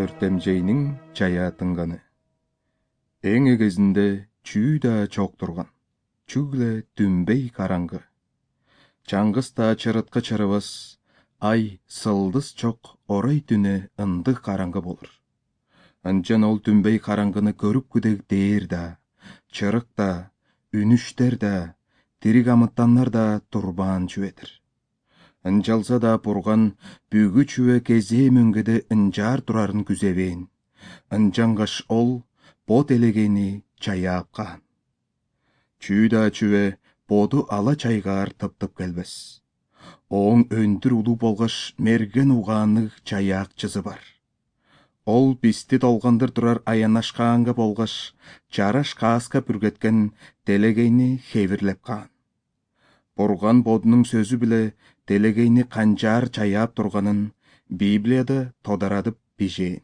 Төртемжейнің чая тыңғаны. Эң эгезинде чүй да чок турган. Чүгле дүмбей караңгы. Чаңгыс та чырытка чырыбыз, ай сылдыз чок орай түнө ындык караңгы болыр. Анчан ол дүмбей караңгыны көрүп күдек дээр да, чырык да, үнүштер да, тирик амыттаннар да турбаан чүветир. Анчалса да бурган бүгү чүве кезээ мөңгеде ынжар турарын күзебейин. Анчангаш ол бот элегени чаяап каан. Чүй да чүве боду ала чайгаар тыптып келбес. Оң өндүр улуу болгош мерген угааныг чаяакчысы бар. Ол бисти толгандыр турар аянашкаанга болгош чараш кааска бүргеткен делегейни хевирлеп каан. Бурган бодунун сөзү биле делегейни канчаар чаяап турганын Библияда тодарадып бижейин.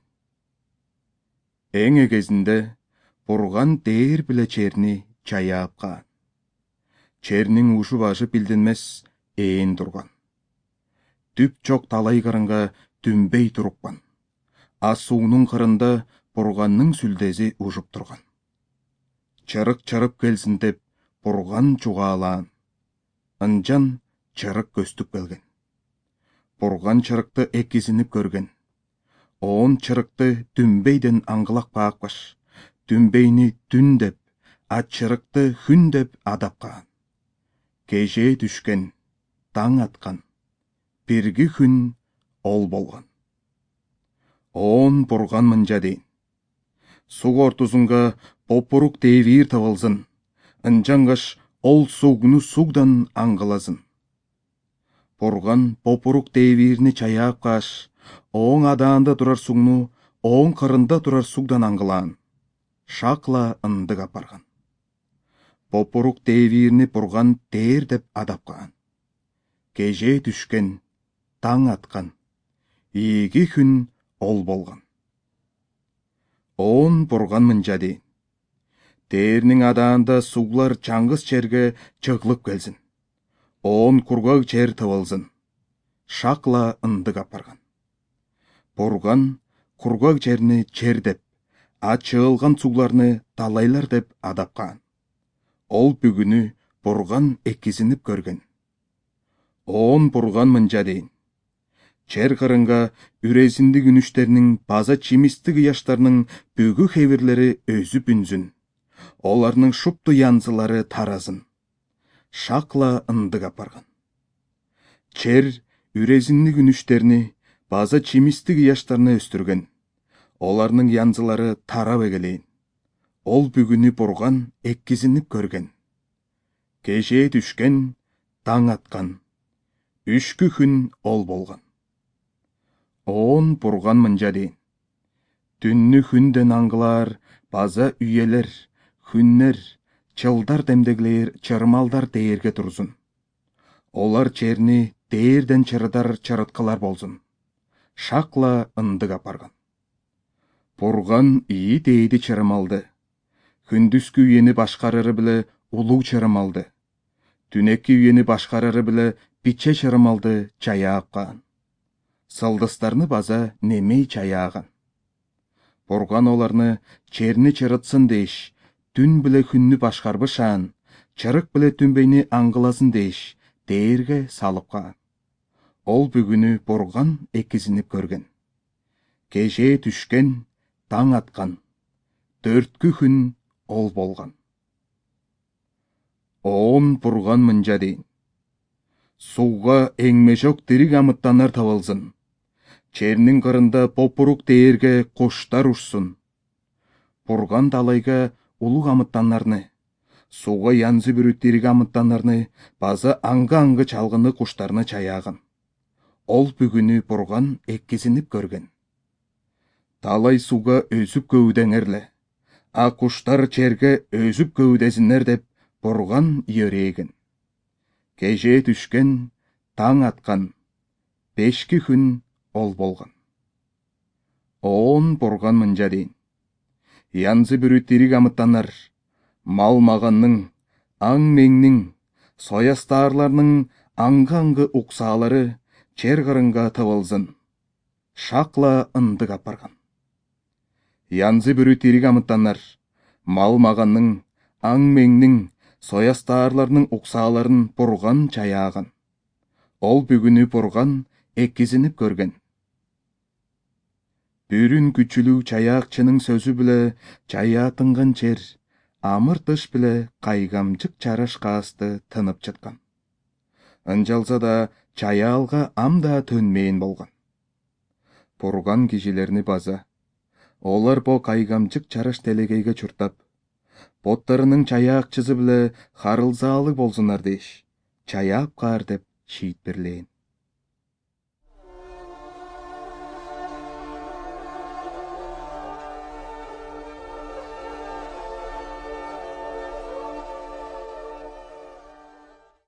Эң эгезинде бурган дээр биле черни чаяап каан. Чернин ушу башы билдинмес ээн турган. Түп чок талай кырынга дүмбей турупкан. А суунун кырында бурганның сүлдези ужуп турган. Чырык чырып келсин деп бурган чугаалаан. Анчан чырык көстүп келген. Бурган чырыкты экизинип көрген. Оон чырыкты дүмбейден аңгылак баакпаш, дүмбейни түн деп, а чырыкты күн деп адап каан. Кежээ түшкен, таң аткан, бирги күн ол болгон. Оон бурган мынча дейин. Суг ортусунга попурук тээвир табылсын, ынчангаш ол сугну сугдан аңгыласын. Бурган попурук тээвирни чаяап кааш, оң адаанда турар сугну оң кырында турар сугдан аңгылаан. Шакла ындык апарган. Попурук тээвирни бурган дээр деп адап каан. Кежээ түшкен, таң аткан, ийги күн ол болгон. Оон бурган мынча дейин. Дээрнин адаанда суглар чаңгыс черге чыгылып келсин. Оон кургак чер тыбылсын. Шакла ындык апарган. Бурган кургак черни чер деп, а чыгылган сугларны талайлар деп адап каан. Ол бүгүнү бурган экизинип көрген. Оон бурган мынча дейин. Чер кырынга үрезиндик үнүштеринин база чимистик ыяштарынын бүгү хевирлери өзүп үнсүн. Оларның шупту янзылары таразын. Шакла ындык апарган. Чер үрезиндик үнүштерини база чимистик ыяштарына өстүрген. Оларның янзылары тарап эгелейин. Ол бүгүнү бурган экизинип көрген. Кежээ түшкен, таң аткан, үшкү күн ол болгон. Оон бурган мынча дейин. Түннү күнден аңгылаар база үйелер, күннер, чылдар демдеглер, чырмалдар дээрге турсун. Олар черни дээрден чырыдар чырыткалар болсун. Шакла ындык апарган. Бурган ии дейди чырмалды. Күндүскү үйени башкарары биле улуу чырмалды. Түнекки үйени башкарары биле биче чырмалды чаяап каан. Сылдыстарны база немей чаяаган. Бурган оларны черни чырытсын дейиш, түн биле күннү башкарбышаан, чырык биле түнбейни аңгыласын дейиш, дээрге салып каан. Ол бүгүнү бурган экизинип көрген. Кежээ түшкен, таң аткан, төрткү күн ол болгон. Оон бурган мынча дейин. Суга эңмежок тирик амыттанар табылсын. Чернин кырында попурук дээрге куштар ушсун. Бурган талайга улуу амыттанарны, суга янзы бүрү тирик амыттанарны, база аңга чалгыны куштарны чаяаган. Ол бүгүнү бурган экизинип көрген. Талай суга өзүп көөдеңерле, а куштар черге өзүп көөдесинер деп бурган йөреген. Кежээ түшкен, таң аткан, бешки күн ол болгон. Оон бурган мынча дейин. Янзы бүрү тирик амыттанар, мал маганның, аң меңнің, соястаарларның аңга уксаалары чер кырынга тыбылсын. Шакла ындык апарган. Янзы бүрі териг амыттанар, мал мағанның, аң меңнің, соястаарларның ұқсаларын бұрған чаяған. Ол бүгіні бұрған еккізініп көрген. Бүрін күчілу чаяқчының сөзі біле чая тыңған чер, амыр тыш біле қайгамчық чараш қасты тынып чытқан. Анжалса да чая алға амда төнмейін болған. Бұрған кешелеріні база. Олар бо қайгамчық чараш телегейге чұртап, боттарының чаяқчызы біле харылзалы болсынар дейш, чаяп қар деп шиит бірлейін.